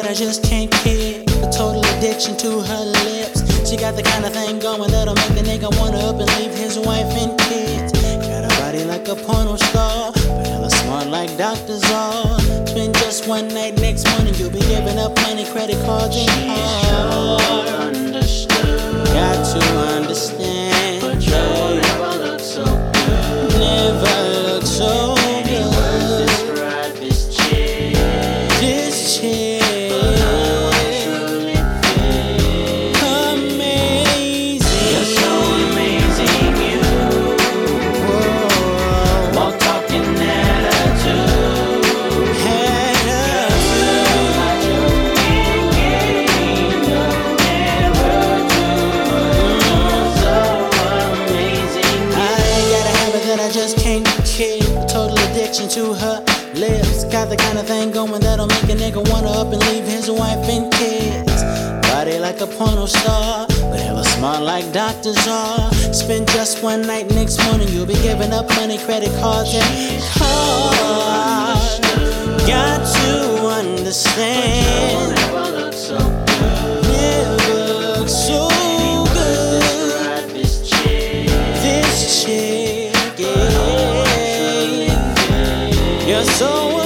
I just can't kick. A total addiction to her lips. She got the kind of thing going that'll make a nigga wanna up and leave his wife and kids. Got a body like a porno star, but hella smart like Dr. Zar. Spend just one night, next morning you'll be giving up money, credit cards and cars. Got to understand, but you never look so good. Never look so good. Describe this chick. This chick. Amazing. You're so amazing, you. Whoa. Walk, talking attitude. I just can't kick. Total addiction to her lips. Got the kind of thing going that'll make a nigga wanna up and leave his wife and kids. Body like a porno star, but hella smart like Dr. Zar. Spend just one night, next morning you'll be giving up money, credit cards and cars. Got to understand. Never look so good. Never look so good. This chick. You're so